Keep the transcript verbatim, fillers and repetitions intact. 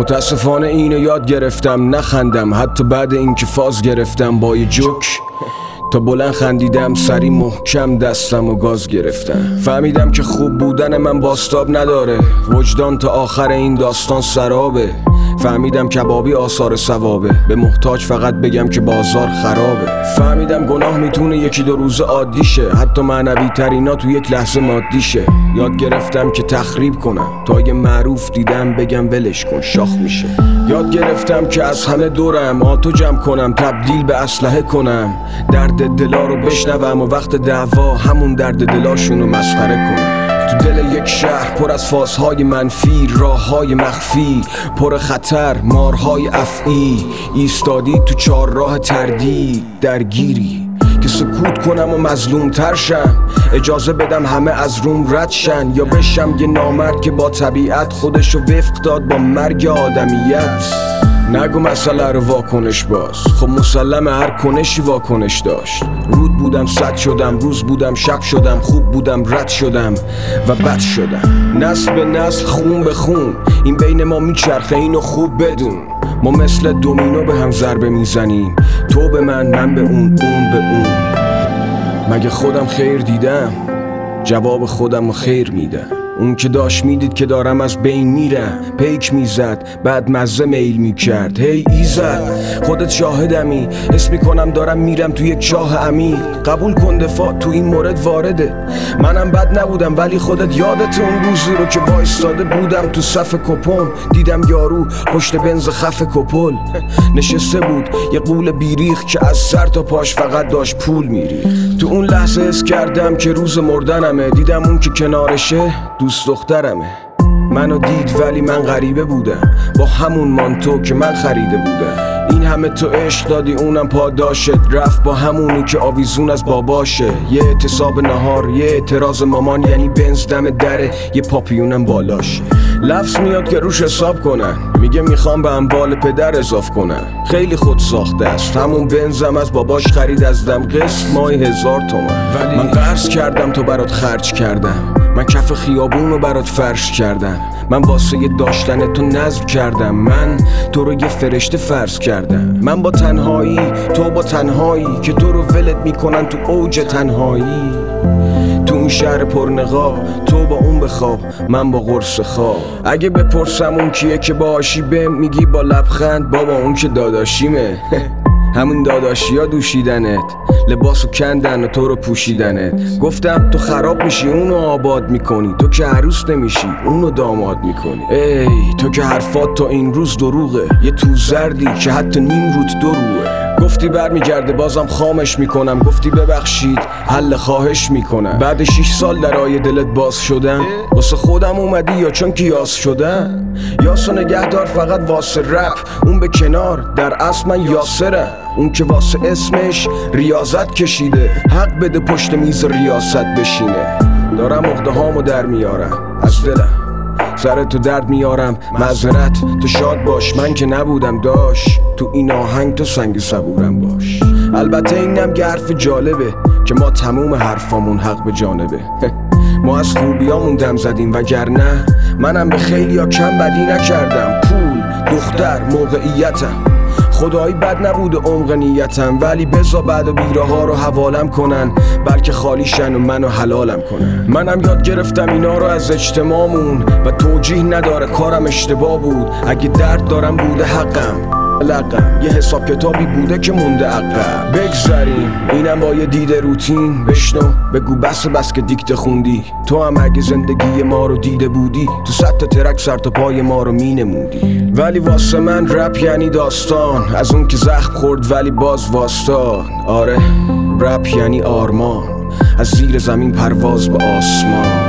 متاسفانه اینو یاد گرفتم نخندم، حتی بعد اینکه فاز گرفتم با یه جوک تا بلند خندیدم، سری محکم دستم و گاز گرفتم. فهمیدم که خوب بودن من باستاب نداره، وجدان تا آخر این داستان سرابه. فهمیدم کبابی آثار ثوابه، به محتاج فقط بگم که بازار خرابه. فهمیدم گناه میتونه یکی دو روز عادی شه، حتی معنوی ترینا تو یک لحظه مادی شه. یاد گرفتم که تخریب کنم، تا اگه معروف دیدم بگم ولش کن شاخ میشه. یاد گرفتم که از همه دورم آتو جمع کنم، تبدیل به اسلحه کنم، درد دلا رو بشنوم و وقت دعوا همون درد دلاشونو مسخره کنم. تو دل یک شهر پر از فازهای منفی، راههای مخفی پر خطر، مارهای افعی، ایستادی تو چار راه تردید درگیری که سکوت کنم و مظلوم تر شم، اجازه بدم همه از روم رد شن، یا بشم یه نامرد که با طبیعت خودشو وفق داد با مرگ آدمیت. نگو مسئله رو واکنش باز، خب مسلمه هر کنشی واکنش داشت. رود بودم صد شدم، روز بودم شب شدم، خوب بودم رد شدم و بد شدم. نسل به نسل خون به خون این بین ما میچرخه، اینو خوب بدون. ما مثل دومینو به هم ضربه میزنیم، تو به من من به اون اون به اون. مگه خودم خیر دیدم؟ جواب خودم رو خیر میدم. اون که داشت میدید که دارم از بین میرم، پیک میزد بعد مزه میل میکرد. هی ایزد خودت شاهدمی، حس میکنم دارم میرم تو یک چاه عمیق. قبول کن دفاع تو این مورد وارده، منم بد نبودم ولی خودت یادت اون روزی رو که وایستاده بودم تو صف کپم، دیدم یارو پشت بنز خف کپل نشسته بود، یه قول بیریخ که از سر تا پاش فقط داشت پول میریخت. تو اون لحظه حس کردم که روز مردنمه، دیدم اون که کنارشه دوست دخترمه. منو دید ولی من غریبه بودم، با همون مانتو که من خریده بودم. این همه تو عشق دادی اونم پاداشت، رفت با همونی که آویزون از باباشه. یه اعتصاب نهار، یه اعتراض مامان، یعنی بنز دم دره، یه پاپیونم بالاشه. لفظ میاد که روش حساب کنن، میگه میخوام به اموال پدر اضاف کنن. خیلی خود ساخته است، همون بنزم از باباش خرید از دم، قسط مای هزار تومن. ولی من قرض کردم تو برات خرج کردم، من کف خیابون رو برات فرش کردم، من واسه داشتن تو نذر کردم، من تو رو یه فرشته فرض کردم. من با تنهایی تو با تنهایی که تو رو ولت میکنن تو اوج تنهایی. تو اون شهر پرنقاب تو با اون بخواب، من با قرص خواب. اگه بپرسم اون کیه که باشی بهم میگی با لبخند بابا اون که داداشیمه. همون داداشی ها دوشیدنت، لباسو کندن و تو رو پوشیدنت. گفتم تو خراب میشی اونو آباد میکنی، تو که عروس نمیشی اونو داماد میکنی. ای تو که حرفات تا این روز دروغه، یه تو زردی که حتی نیم روت دو روه. گفتی برمیگرده بازم خامش میکنم، گفتی ببخشید حل خواهش میکنم. بعد شیش سال درای دلت باز شدم، واسه خودم اومدی یا چون که یاس شدم؟ یاسو نگهدار فقط واسه رپ، اون به کنار در اصل من یاسرم. اون که واسه اسمش ریاضت کشیده، حق بده پشت میز ریاست بشینه. دارم عقده هامو در میارم از دلم، سر تو درد میارم معذرت، تو شاد باش من که نبودم داش، تو این آهنگ تو سنگ صبورم باش. البته اینم که حرف جالبه که ما تموم حرفامون حق به جانبه. ما از خوبیامون دم زدیم وگرنه منم به خیلی ها کم بدی نکردم. پول، دختر، موقعیتم، خدایی بد نبوده عمق نیتم، ولی بزا بعد و بیره ها رو حوالم کنن، بلکه خالیشن و منو حلالم کنن. منم یاد گرفتم اینا رو از اجتماعمون و توجیه نداره کارم اشتباه بود. اگه درد دارم بوده حقم، لقم یه حساب کتابی بوده که مونده عقب. بگذاریم اینم با یه دید روتین، بشنو بگو بس بس که دیکته خوندی. تو هم اگه زندگی ما رو دیده بودی، تو صد تا ترک سر تا پای ما رو می نمودی. ولی واسه من رپ یعنی داستان، از اون که زخم خورد ولی باز واسطاد. آره رپ یعنی آرمان، از زیر زمین پرواز به آسمان.